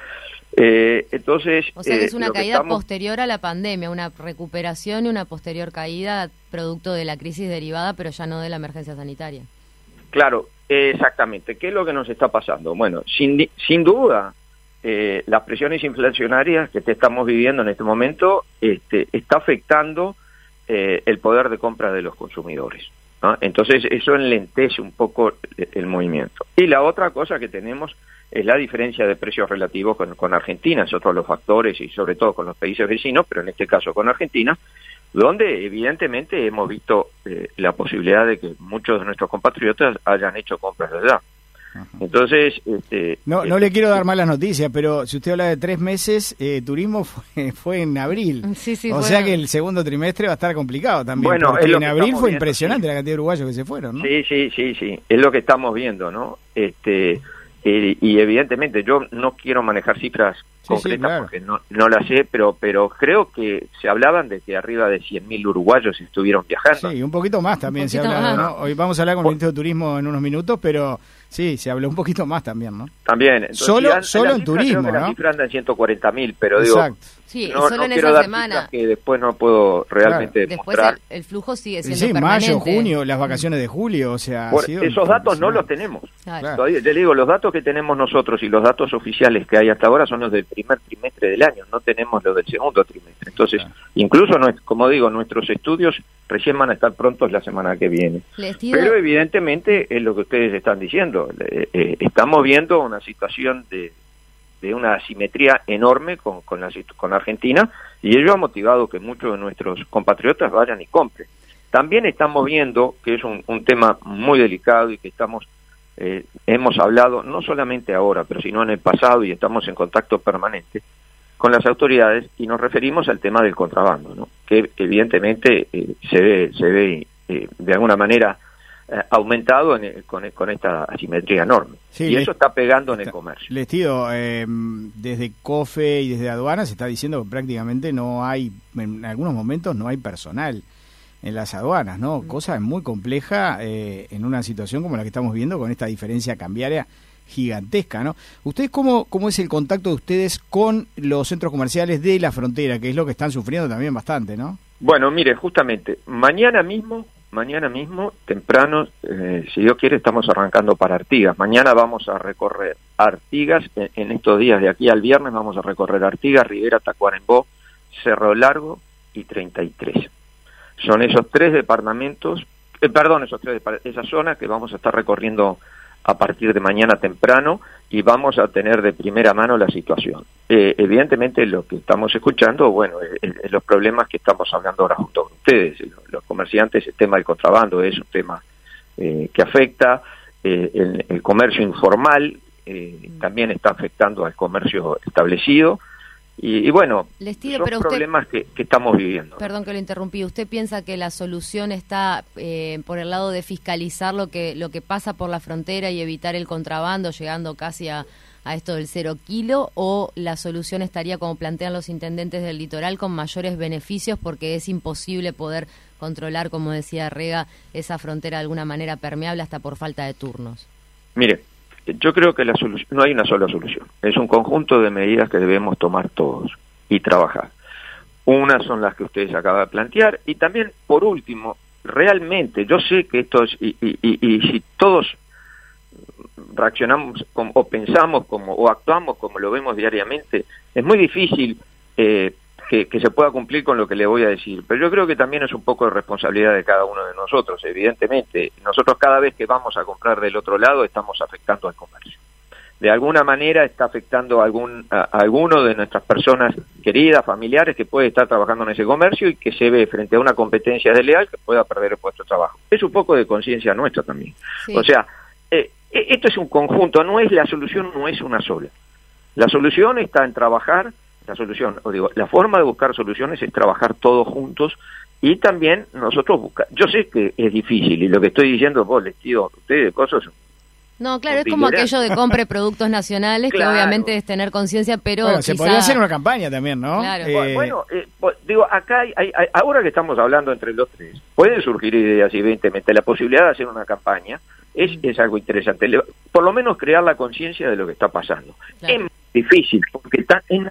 Eh, entonces, o sea que es eh, una caída estamos... posterior a la pandemia, una recuperación y una posterior caída producto de la crisis derivada, pero ya no de la emergencia sanitaria. Claro, eh, exactamente. ¿Qué es lo que nos está pasando? Bueno, sin, sin duda, eh, las presiones inflacionarias que te estamos viviendo en este momento este, está afectando eh, el poder de compra de los consumidores, ¿no? Entonces, eso enlentece un poco el, el movimiento. Y la otra cosa que tenemos es la diferencia de precios relativos con, con Argentina, es otro de los factores, y sobre todo con los países vecinos, pero en este caso con Argentina, donde evidentemente hemos visto eh, la posibilidad de que muchos de nuestros compatriotas hayan hecho compras de allá. Ajá. Entonces, este, no, no este, le quiero dar malas noticias, pero si usted habla de tres meses, eh, turismo fue, fue en abril. Sí, sí, o bueno. sea que el segundo trimestre va a estar complicado también. Bueno, porque es lo en que abril fue viendo, impresionante sí. la cantidad de uruguayos que se fueron, ¿no? Sí, sí, sí, sí, es lo que estamos viendo, ¿no? Este, eh, y evidentemente yo no quiero manejar cifras sí, concretas sí, claro. porque no, no las sé, pero pero creo que se hablaban de que arriba de cien mil uruguayos estuvieron viajando. Sí, un poquito más también se habla, ¿no? Hoy vamos a hablar con el Ministro de Turismo en unos minutos, pero sí, se habló un poquito más también, ¿no? También. Entonces, solo an, solo en cifra, turismo, creo que ¿no? La cifra anda en ciento cuarenta mil, pero Exacto. digo, sí, no, solo no en quiero esa dar semana. cifras que después no puedo realmente Después mostrar. el, el flujo sigue siendo Sí, permanente. mayo, junio, las vacaciones de julio, o sea... Por, esos datos no los tenemos. Claro. Todavía, te digo, los datos que tenemos nosotros y los datos oficiales que hay hasta ahora son los del primer trimestre del año, no tenemos los del segundo trimestre. Entonces, claro. incluso, como digo, nuestros estudios recién van a estar prontos la semana que viene. Pero evidentemente es lo que ustedes están diciendo. Eh, eh, estamos viendo una situación de, de una asimetría enorme con, con, la, con Argentina, y ello ha motivado que muchos de nuestros compatriotas vayan y compren. También estamos viendo que es un, un tema muy delicado y que estamos eh, hemos hablado no solamente ahora, pero sino en el pasado, y estamos en contacto permanente con las autoridades, y nos referimos al tema del contrabando, ¿no? Que evidentemente eh, se ve, se ve eh, de alguna manera eh, aumentado en el, con, con esta asimetría enorme. Sí, y eso está pegando en el comercio. Les digo, eh, desde COFE y desde aduanas se está diciendo que prácticamente no hay, en algunos momentos no hay personal en las aduanas, ¿no? Cosa muy compleja eh, en una situación como la que estamos viendo, con esta diferencia cambiaria gigantesca, ¿no? ¿Ustedes cómo, cómo es el contacto de ustedes con los centros comerciales de la frontera, que es lo que están sufriendo también bastante, ¿no? Bueno, mire, justamente, mañana mismo, mañana mismo, temprano, eh, si Dios quiere, estamos arrancando para Artigas. Mañana vamos a recorrer Artigas, en, en estos días de aquí al viernes vamos a recorrer Artigas, Rivera, Tacuarembó, Cerro Largo y treinta y tres. Son esos tres departamentos, eh, perdón, esos tres esas zonas que vamos a estar recorriendo a partir de mañana temprano, y vamos a tener de primera mano la situación. Eh, evidentemente lo que estamos escuchando, bueno, es, es los problemas que estamos hablando ahora junto con ustedes, los comerciantes. El tema del contrabando es un tema eh, que afecta, eh, el, el comercio informal eh, también está afectando al comercio establecido. Y, y bueno, Lestido, son pero usted, problemas que, que estamos viviendo. Perdón que lo interrumpí. ¿Usted piensa que la solución está eh, por el lado de fiscalizar lo que lo que pasa por la frontera y evitar el contrabando, llegando casi a, a esto del cero kilo? ¿O la solución estaría, como plantean los intendentes del litoral, con mayores beneficios, porque es imposible poder controlar, como decía Rega, esa frontera de alguna manera permeable hasta por falta de turnos? Mire, yo creo que la solución, no hay una sola solución, es un conjunto de medidas que debemos tomar todos y trabajar. Unas son las que ustedes acaban de plantear, y también, por último, realmente, yo sé que esto es, y, y, y, y si todos reaccionamos como, o pensamos como, o actuamos como lo vemos diariamente, es muy difícil eh, que, que se pueda cumplir con lo que le voy a decir, pero yo creo que también es un poco de responsabilidad de cada uno de nosotros. Evidentemente, nosotros cada vez que vamos a comprar del otro lado estamos afectando al comercio. De alguna manera está afectando a, algún, a, a alguno de nuestras personas queridas, familiares, que puede estar trabajando en ese comercio y que se ve frente a una competencia desleal que pueda perder el puesto de trabajo. Es un poco de conciencia nuestra también. Sí. O sea, eh, esto es un conjunto, no es la solución, no es una sola. La solución está en trabajar, la solución, o digo, la forma de buscar soluciones es trabajar todos juntos y también nosotros buscar. Yo sé que es difícil y lo que estoy diciendo, vos les digo, ustedes cosas. No, claro, es como aquello de compre productos nacionales, claro, que obviamente es tener conciencia, pero bueno, quizá... se podría hacer una campaña también, ¿no? Claro. Eh... Bueno, eh, digo, acá, hay, hay, ahora que estamos hablando entre los tres, pueden surgir ideas, evidentemente, la posibilidad de hacer una campaña es, es algo interesante, por lo menos crear la conciencia de lo que está pasando. Claro. Es difícil, porque está es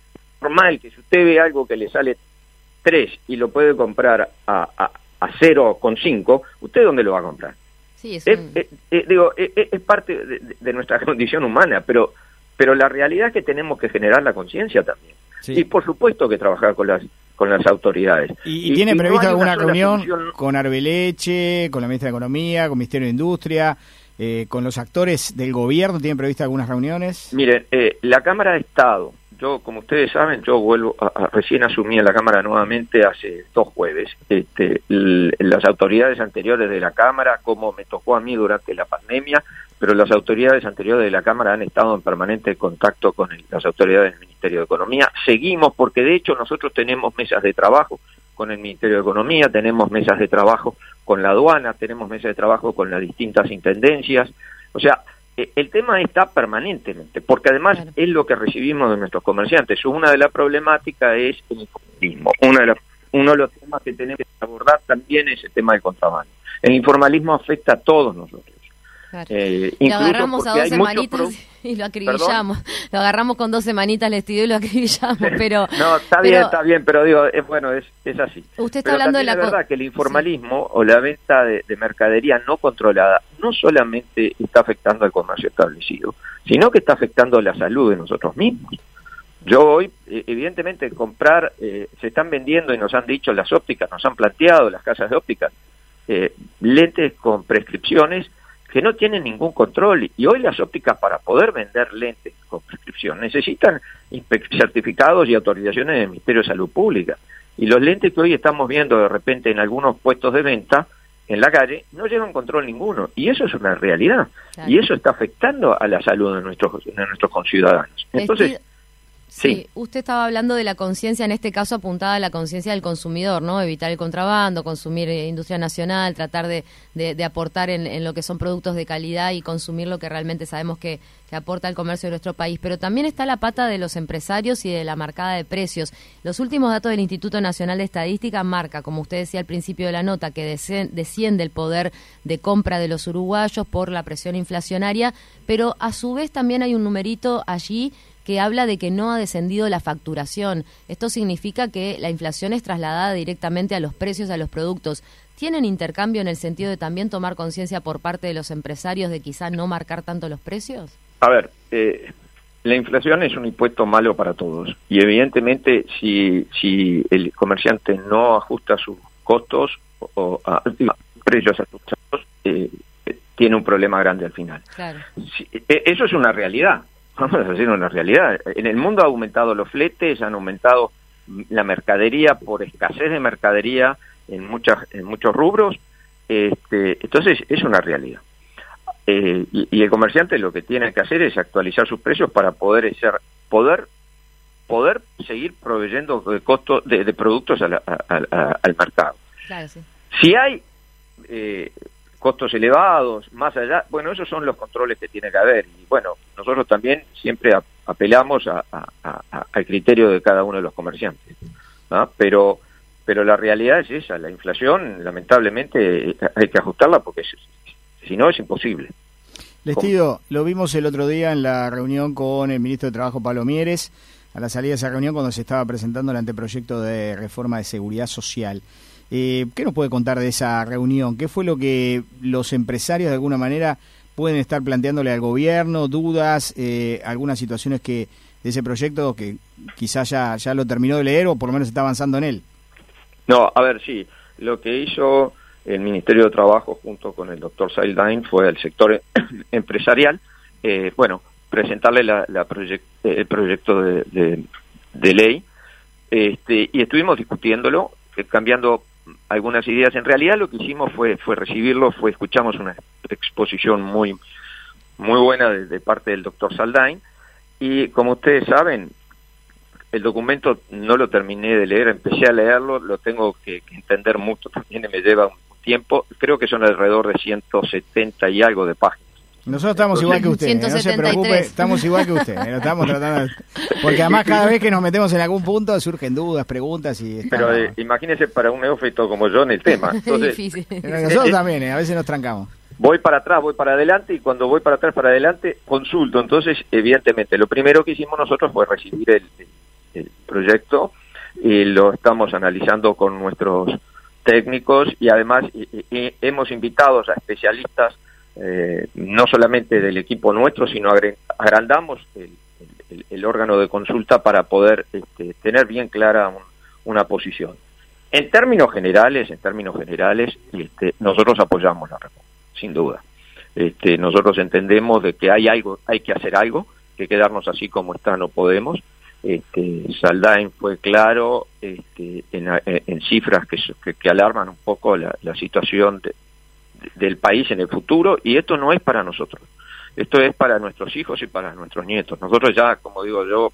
normal que si usted ve algo que le sale tres y lo puede comprar a, a, a cero con cinco, ¿usted dónde lo va a comprar? Sí, es, un... es, es, es, digo, es, es parte de, de nuestra condición humana, pero pero la realidad es que tenemos que generar la conciencia también. Sí. Y por supuesto que trabajar con las con las autoridades. ¿Y, y tiene y previsto no alguna reunión solución... con Arbeleche, con la ministra de Economía, con el Ministerio de Industria, eh, con los actores del gobierno? ¿Tienen previsto algunas reuniones? Miren, eh, la Cámara de Estado, yo, como ustedes saben, yo vuelvo a, a, recién asumí en la Cámara nuevamente hace dos jueves. Este, l, las autoridades anteriores de la Cámara, como me tocó a mí durante la pandemia, pero las autoridades anteriores de la Cámara han estado en permanente contacto con el, las autoridades del Ministerio de Economía. Seguimos, porque de hecho nosotros tenemos mesas de trabajo con el Ministerio de Economía, tenemos mesas de trabajo con la aduana, tenemos mesas de trabajo con las distintas intendencias. O sea, el tema está permanentemente, porque además claro. es lo que recibimos de nuestros comerciantes. Una de las problemáticas es el informalismo. Una de las, uno de los temas que tenemos que abordar también es el tema del contrabando. El informalismo afecta a todos nosotros. Claro. Eh, lo agarramos a dos semanitas pro... y lo acribillamos. ¿Perdón? Lo agarramos con dos semanitas el estudio y lo acribillamos, pero... no, está pero... bien, está bien, pero digo, es bueno, es, es así. Usted está pero hablando de la... Es verdad que el informalismo sí. o la venta de, de mercadería no controlada no solamente está afectando al comercio establecido, sino que está afectando la salud de nosotros mismos. Yo hoy, evidentemente, comprar, eh, se están vendiendo y nos han dicho las ópticas, nos han planteado las casas de ópticas, eh, lentes con prescripciones que no tienen ningún control, y hoy las ópticas para poder vender lentes con prescripción necesitan certificados y autorizaciones del Ministerio de Salud Pública, y los lentes que hoy estamos viendo de repente en algunos puestos de venta en la calle no llevan control ninguno, y eso es una realidad, claro. y eso está afectando a la salud de nuestros, de nuestros conciudadanos. Entonces, Vestido... Sí, sí, usted estaba hablando de la conciencia, en este caso apuntada a la conciencia del consumidor, ¿no? Evitar el contrabando, consumir eh, industria nacional, tratar de, de, de aportar en, en lo que son productos de calidad y consumir lo que realmente sabemos que, que aporta al comercio de nuestro país. Pero también está la pata de los empresarios y de la marcada de precios. Los últimos datos del Instituto Nacional de Estadística marca, como usted decía al principio de la nota, que desciende el poder de compra de los uruguayos por la presión inflacionaria, pero a su vez también hay un numerito allí que habla de que no ha descendido la facturación. Esto significa que la inflación es trasladada directamente a los precios, a los productos. ¿Tienen intercambio en el sentido de también tomar conciencia por parte de los empresarios de quizá no marcar tanto los precios? A ver, eh, la inflación es un impuesto malo para todos. Y evidentemente si, si el comerciante no ajusta sus costos o a precios ajustados, eh, tiene un problema grande al final. Claro. Si, eh, eso es una realidad. Vamos a decir una realidad. En el mundo ha aumentado los fletes, han aumentado la mercadería por escasez de mercadería en muchas en muchos rubros. Este, entonces es una realidad. Eh, y, y el comerciante lo que tiene que hacer es actualizar sus precios para poder ser, poder poder seguir proveyendo de costos de, de productos a la, a, a, al mercado. Claro, sí. Si hay eh, costos elevados, más allá, bueno, esos son los controles que tiene que haber, y bueno, nosotros también siempre a, apelamos a, a, a, al criterio de cada uno de los comerciantes, ¿no? pero pero la realidad es esa, la inflación lamentablemente hay que ajustarla porque es, si no es imposible. Lestido, lo vimos el otro día en la reunión con el ministro de Trabajo Pablo Mieres, a la salida de esa reunión cuando se estaba presentando el anteproyecto de reforma de seguridad social. Eh, ¿Qué nos puede contar de esa reunión? ¿Qué fue lo que los empresarios de alguna manera pueden estar planteándole al gobierno? ¿Dudas? Eh, ¿Algunas situaciones que de ese proyecto que quizás ya, ya lo terminó de leer o por lo menos está avanzando en él? No, a ver, sí. Lo que hizo el Ministerio de Trabajo junto con el doctor Saildain fue al sector empresarial, eh, bueno, presentarle la, la proyect, el proyecto de, de, de ley este, y estuvimos discutiéndolo, eh, cambiando algunas ideas. En realidad lo que hicimos fue fue recibirlo, fue escuchamos una exposición muy muy buena de, de parte del doctor Saldain, y como ustedes saben, el documento no lo terminé de leer, empecé a leerlo, lo tengo que, que entender mucho, también me lleva un tiempo, creo que son alrededor de ciento setenta y algo de páginas. Nosotros estamos igual que usted, ciento setenta y tres. no se preocupe, estamos igual que usted, lo estamos tratando de... porque además cada vez que nos metemos en algún punto surgen dudas, preguntas y... Está... Pero eh, imagínese para un neófito como yo en el tema. Entonces, difícil. Pero nosotros también, eh, a veces nos trancamos. Voy para atrás, voy para adelante, y cuando voy para atrás, para adelante, consulto. Entonces, evidentemente, lo primero que hicimos nosotros fue recibir el, el, el proyecto, y lo estamos analizando con nuestros técnicos, y además y, y, hemos invitado a especialistas, eh, no solamente del equipo nuestro, sino agrandamos el, el, el órgano de consulta para poder este, tener bien clara un, una posición. En términos generales, en términos generales, este, nosotros apoyamos la reforma, sin duda. Este, nosotros entendemos de que hay algo, hay que hacer algo, que quedarnos así como está no podemos. Este, Saldain fue claro este, en, en cifras que, que, que alarman un poco la, la situación de, de, del país en el futuro, y esto no es para nosotros, esto es para nuestros hijos y para nuestros nietos. Nosotros ya, como digo yo,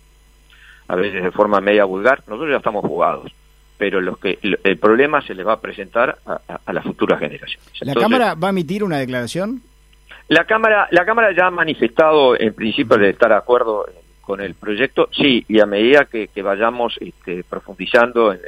a veces de forma media vulgar, nosotros ya estamos jugados, pero los que el problema se le va a presentar a, a, a las futuras generaciones. ¿La Entonces, Cámara va a emitir una declaración? La Cámara, la Cámara ya ha manifestado en principio de estar de acuerdo con el proyecto, sí, y a medida que, que vayamos este, profundizando en,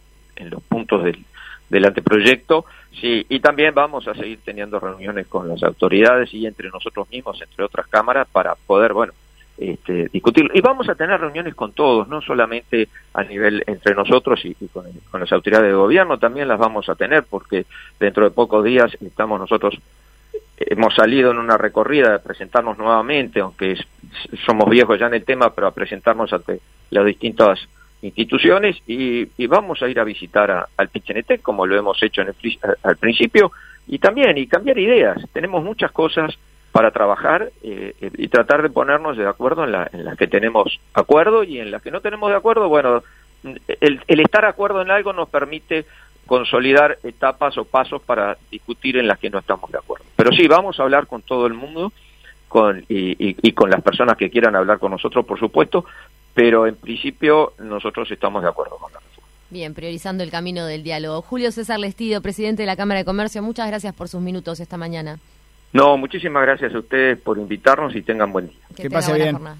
en los puntos del, del anteproyecto, sí, y también vamos a seguir teniendo reuniones con las autoridades y entre nosotros mismos, entre otras cámaras, para poder, bueno, este, discutirlo. Y vamos a tener reuniones con todos, no solamente a nivel entre nosotros y, y con, con las autoridades de gobierno, también las vamos a tener, porque dentro de pocos días estamos nosotros... Hemos salido en una recorrida de presentarnos nuevamente, aunque es, somos viejos ya en el tema, pero a presentarnos ante las distintas instituciones, y, y vamos a ir a visitar a, al Pichinetec, como lo hemos hecho en el, al principio, y también y cambiar ideas. Tenemos muchas cosas para trabajar eh, y tratar de ponernos de acuerdo en, la, en las que tenemos acuerdo, y en las que no tenemos de acuerdo, bueno, el, el estar de acuerdo en algo nos permite consolidar etapas o pasos para discutir en las que no estamos de acuerdo. Pero sí, vamos a hablar con todo el mundo con y, y, y con las personas que quieran hablar con nosotros, por supuesto, pero en principio nosotros estamos de acuerdo con la reforma. Bien, priorizando el camino del diálogo. Julio César Lestido, presidente de la Cámara de Comercio, muchas gracias por sus minutos esta mañana. No, muchísimas gracias a ustedes por invitarnos y tengan buen día. Que, que pase bien. Jornada.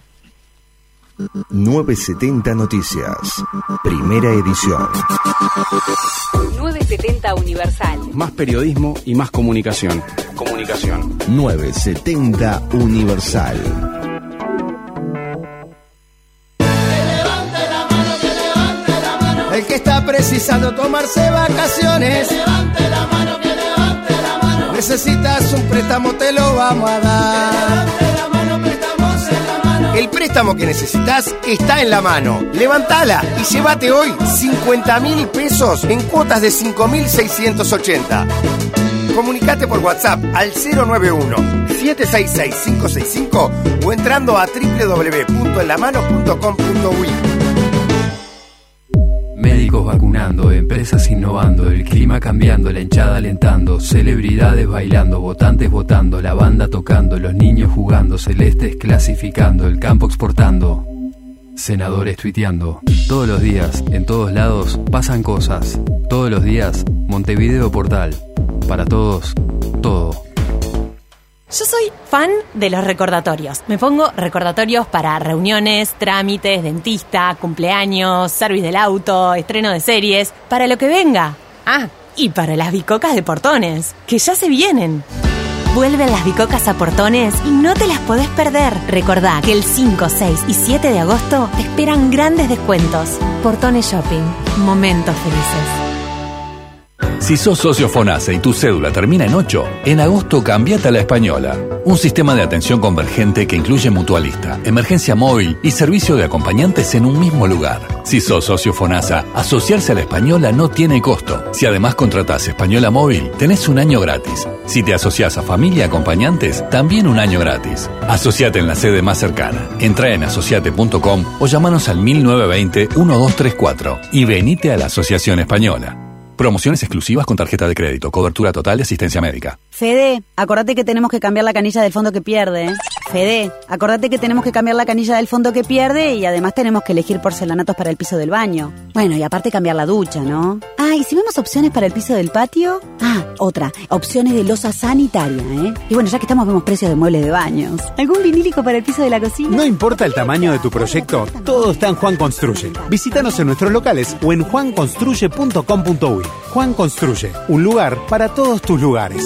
novecientos setenta Noticias, primera edición. novecientos setenta Universal. Más periodismo y más comunicación. Comunicación. novecientos setenta Universal. El que está precisando tomarse vacaciones, que levante la mano, que levante la mano. Necesitas un préstamo, te lo vamos a dar. Que levante la mano, préstamos en la mano. El préstamo que necesitas está en la mano. Levántala y llévate hoy cincuenta mil pesos en cuotas de cinco mil seiscientos ochenta. Comunicate por WhatsApp al cero nueve uno, siete seis seis, cinco seis cinco o entrando a doble u doble u doble u punto en la mano punto com punto uy. Médicos vacunando, empresas innovando, el clima cambiando, la hinchada alentando, celebridades bailando, votantes votando, la banda tocando, los niños jugando, celestes clasificando, el campo exportando, senadores tuiteando. Todos los días, en todos lados, pasan cosas. Todos los días, Montevideo Portal. Para todos, todo. Yo soy fan de los recordatorios. Me pongo recordatorios para reuniones, trámites, dentista, cumpleaños, service del auto, estreno de series, para lo que venga. Ah, y para las bicocas de Portones, que ya se vienen. Vuelven las bicocas a Portones y no te las podés perder. Recordá que el cinco, seis y siete de agosto te esperan grandes descuentos. Portones Shopping. Momentos felices. Si sos socio FONASA y tu cédula termina en ocho, en agosto cambiate a La Española. Un sistema de atención convergente que incluye mutualista, emergencia móvil y servicio de acompañantes en un mismo lugar. Si sos socio FONASA, asociarse a La Española no tiene costo. Si además contratás Española Móvil, tenés un año gratis. Si te asociás a Familia Acompañantes, también un año gratis. Asociate en la sede más cercana. Entrá en asociate punto com o llamanos al mil novecientos veinte, doce treinta y cuatro y venite a la Asociación Española. Promociones exclusivas con tarjeta de crédito. Cobertura total de asistencia médica. Fede, acordate que tenemos que cambiar la canilla del fondo que pierde, ¿eh? Fede, acordate que tenemos que cambiar la canilla del fondo que pierde y además tenemos que elegir porcelanatos para el piso del baño. Bueno, y aparte cambiar la ducha, ¿no? Ah, ¿y si vemos opciones para el piso del patio? Ah, otra, opciones de losa sanitaria, ¿eh? Y bueno, ya que estamos, vemos precios de muebles de baños. ¿Algún vinílico para el piso de la cocina? No importa el tamaño de tu proyecto, todo está en Juan Construye. Visítanos en nuestros locales o en juan construye punto com punto uy. Juan Construye, un lugar para todos tus lugares.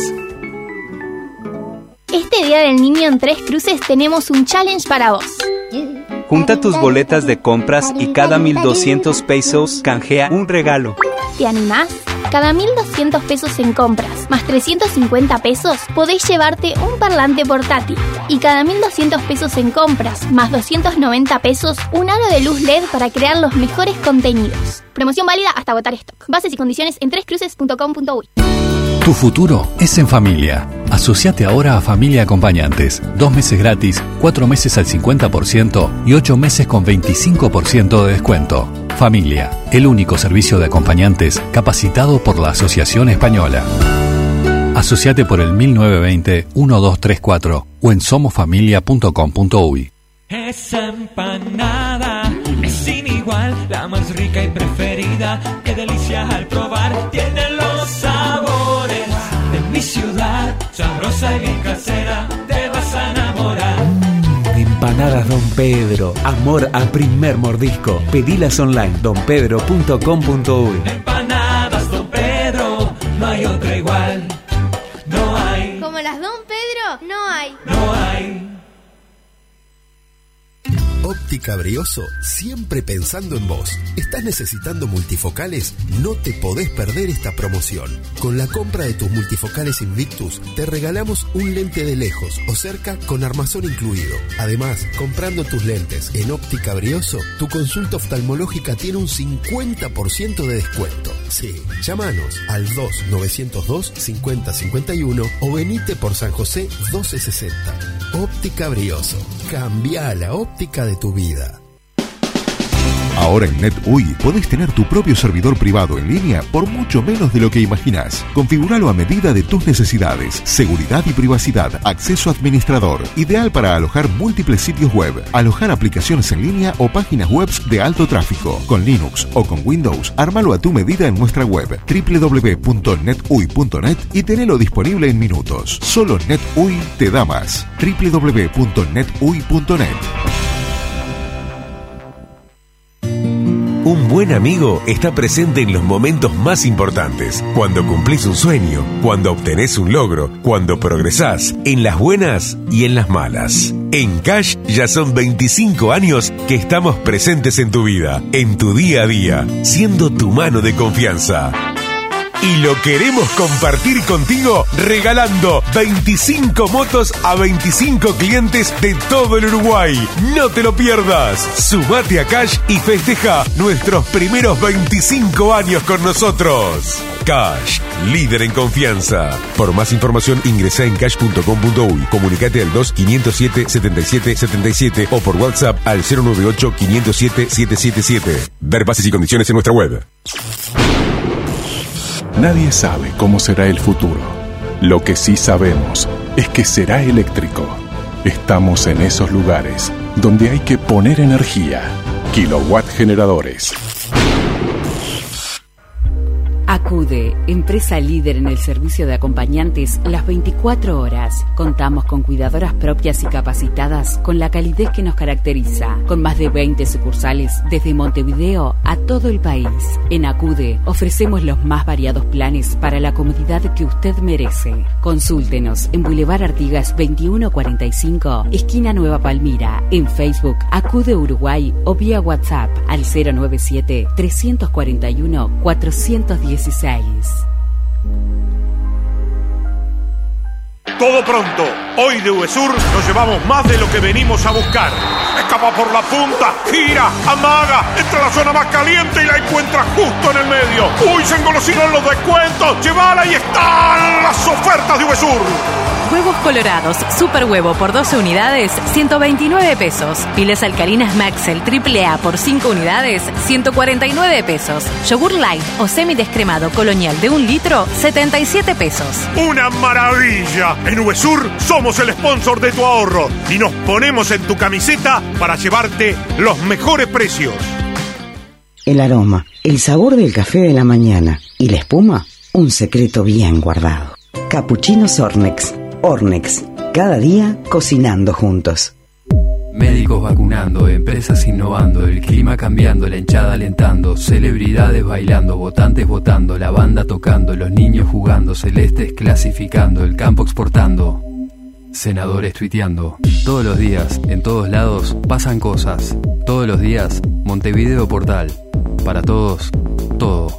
Este Día del Niño en Tres Cruces tenemos un challenge para vos. Junta tus boletas de compras y cada mil doscientos pesos canjea un regalo. ¿Te animás? Cada mil doscientos pesos en compras, más trescientos cincuenta pesos, podés llevarte un parlante portátil. Y cada mil doscientos pesos en compras, más doscientos noventa pesos, un aro de luz L E D para crear los mejores contenidos. Promoción válida hasta agotar stock. Bases y condiciones en tres cruces punto com punto uy. Tu futuro es en familia. Asociate ahora a Familia Acompañantes. Dos meses gratis, cuatro meses al cincuenta por ciento y ocho meses con veinticinco por ciento de descuento. Familia, el único servicio de acompañantes capacitado por la Asociación Española. Asociate por el mil novecientos veinte, doce treinta y cuatro o en somos familia punto com punto uy. Esa empanada es sin igual, la más rica y preferida. Qué delicia al probar, tiene los sabores de mi ciudad. Sabrosa y bien casera, te vas a enamorar. Empanadas Don Pedro, amor al primer mordisco. Pedilas online, don pedro punto com punto uy. Empanadas Don Pedro, no hay otra igual. No hay. Como las Don Pedro, no hay. No hay. Óptica Brioso, siempre pensando en vos. ¿Estás necesitando multifocales? No te podés perder esta promoción. Con la compra de tus multifocales Invictus, te regalamos un lente de lejos o cerca con armazón incluido. Además, comprando tus lentes en Óptica Brioso, tu consulta oftalmológica tiene un cincuenta por ciento de descuento. Sí, llámanos al dos nueve cero dos, cinco cero cinco uno o venite por San José doce sesenta. Óptica Brioso. Cambia la óptica de tu vida. Ahora en NetUI podés tener tu propio servidor privado en línea por mucho menos de lo que imaginás. Configuralo a medida de tus necesidades. Seguridad y privacidad. Acceso administrador. Ideal para alojar múltiples sitios web. Alojar aplicaciones en línea o páginas web de alto tráfico. Con Linux o con Windows, ármalo a tu medida en nuestra web doble u doble u doble u punto netui punto net y tenelo disponible en minutos. Solo NetUI te da más. doble u doble u doble u punto netui punto net. Un buen amigo está presente en los momentos más importantes. Cuando cumplís un sueño, cuando obtenés un logro, cuando progresás, en las buenas y en las malas. En Cash ya son veinticinco años que estamos presentes en tu vida, en tu día a día, siendo tu mano de confianza. Y lo queremos compartir contigo regalando veinticinco motos a veinticinco clientes de todo el Uruguay. No te lo pierdas. Sumate a Cash y festeja nuestros primeros veinticinco años con nosotros. Cash, líder en confianza. Por más información ingresa en cash punto com punto uy. Comunicate al dos, quinientos siete, setenta y siete setenta y siete o por WhatsApp al cero nueve ocho, quinientos siete, setecientos setenta y siete. Ver bases y condiciones en nuestra web. Nadie sabe cómo será el futuro. Lo que sí sabemos es que será eléctrico. Estamos en esos lugares donde hay que poner energía. Kilowatt Generadores. Acude, empresa líder en el servicio de acompañantes las veinticuatro horas. Contamos con cuidadoras propias y capacitadas con la calidez que nos caracteriza. Con más de veinte sucursales desde Montevideo a todo el país. En Acude ofrecemos los más variados planes para la comodidad que usted merece. Consúltenos en Boulevard Artigas veintiuno cuarenta y cinco, esquina Nueva Palmira. En Facebook, Acude Uruguay o vía WhatsApp al cero nueve siete, tres cuatro uno, cuatro uno seis. Todo pronto. Hoy de Uvesur nos llevamos más de lo que venimos a buscar. Escapa por la punta, gira, amaga, entra a la zona más caliente y la encuentra justo en el medio. Uy, se engolosinan los descuentos. Llévala y están las ofertas de Uvesur. Huevos colorados, super huevo por doce unidades, ciento veintinueve pesos. Pilas alcalinas Maxel triple A por cinco unidades, ciento cuarenta y nueve pesos. Yogur light o semidescremado colonial de un litro, setenta y siete pesos. ¡Una maravilla! En VSUR somos el sponsor de tu ahorro y nos ponemos en tu camiseta para llevarte los mejores precios. El aroma, el sabor del café de la mañana y la espuma, un secreto bien guardado. Capuchinos Ornex. Ornex, cada día cocinando juntos. Médicos vacunando, empresas innovando, el clima cambiando, la hinchada alentando, celebridades bailando, votantes votando, la banda tocando, los niños jugando, celestes clasificando, el campo exportando, senadores tuiteando. Todos los días, en todos lados, pasan cosas. Todos los días, Montevideo Portal. Para todos, todo.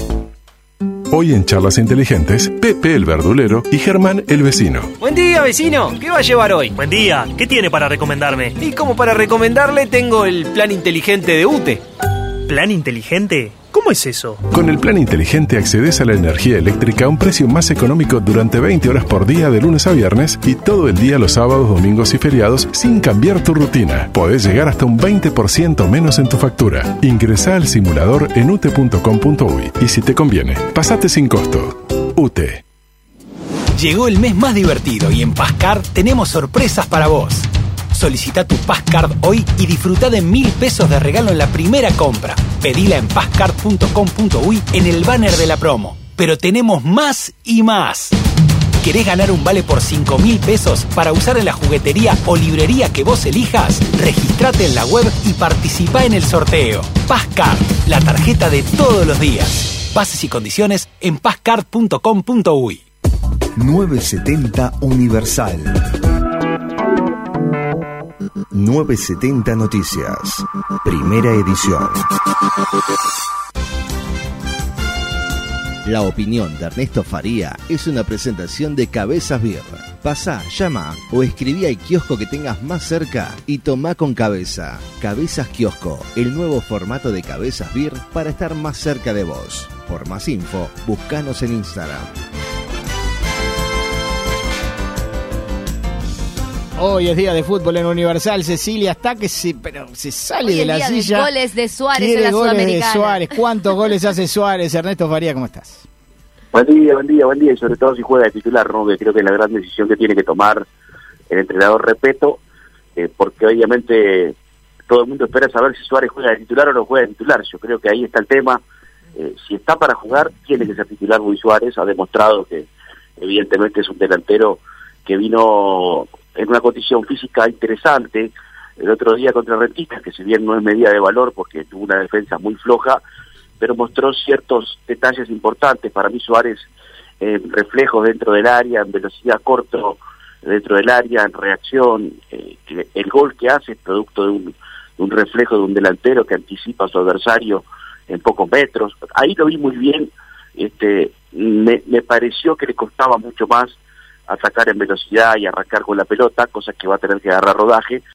Hoy en Charlas Inteligentes, Pepe el verdulero y Germán el vecino. Buen día, vecino. ¿Qué va a llevar hoy? Buen día. ¿Qué tiene para recomendarme? Y como para recomendarle, tengo el plan inteligente de U T E. ¿Plan inteligente? ¿Cómo es eso? Con el plan inteligente accedes a la energía eléctrica a un precio más económico durante veinte horas por día de lunes a viernes y todo el día los sábados, domingos y feriados sin cambiar tu rutina. Podés llegar hasta un veinte por ciento menos en tu factura. Ingresá al simulador en u t e punto com punto u y y si te conviene, pasate sin costo. U T E. Llegó el mes más divertido y en Pascard tenemos sorpresas para vos. Solicita tu Pascard hoy y disfruta de mil pesos de regalo en la primera compra. Pedila en pascard punto com punto u y en el banner de la promo. Pero tenemos más y más. ¿Querés ganar un vale por cinco mil pesos para usar en la juguetería o librería que vos elijas? Registrate en la web y participá en el sorteo. Pascard, la tarjeta de todos los días. Bases y condiciones en pascard punto com punto u y. novecientos setenta Universal. novecientos setenta Noticias, primera edición. La opinión de Ernesto Faría es una presentación de Cabezas Beer. Pasá, llama o escribí al kiosco que tengas más cerca y tomá con cabeza. Cabezas Kiosco, el nuevo formato de Cabezas Beer para estar más cerca de vos. Por más info, buscanos en Instagram. Hoy es día de fútbol en Universal. Cecilia está que se, pero se sale Hoy de la día silla. De goles de Suárez Quiere en la goles Sudamericana. de Suárez. ¿Cuántos goles hace Suárez? Ernesto Faría, ¿cómo estás? Buen día, buen día, buen día. Y sobre todo si juega de titular, ¿no? Que creo que es la gran decisión que tiene que tomar el entrenador Repetto, eh, porque obviamente todo el mundo espera saber si Suárez juega de titular o no juega de titular. Yo creo que ahí está el tema. Eh, si está para jugar, tiene que ser titular Luis Suárez. Ha demostrado que evidentemente es un delantero que vino en una condición física interesante el otro día contra Rentistas, que si bien no es medida de valor porque tuvo una defensa muy floja, pero mostró ciertos detalles importantes. Para mí Suárez, eh, reflejos dentro del área, en velocidad corto dentro del área, en reacción, eh, que el gol que hace es producto de un, de un reflejo de un delantero que anticipa a su adversario en pocos metros. Ahí lo vi muy bien. Este, me, me pareció que le costaba mucho más atacar en velocidad y arrancar con la pelota, cosa que va a tener que agarrar rodaje.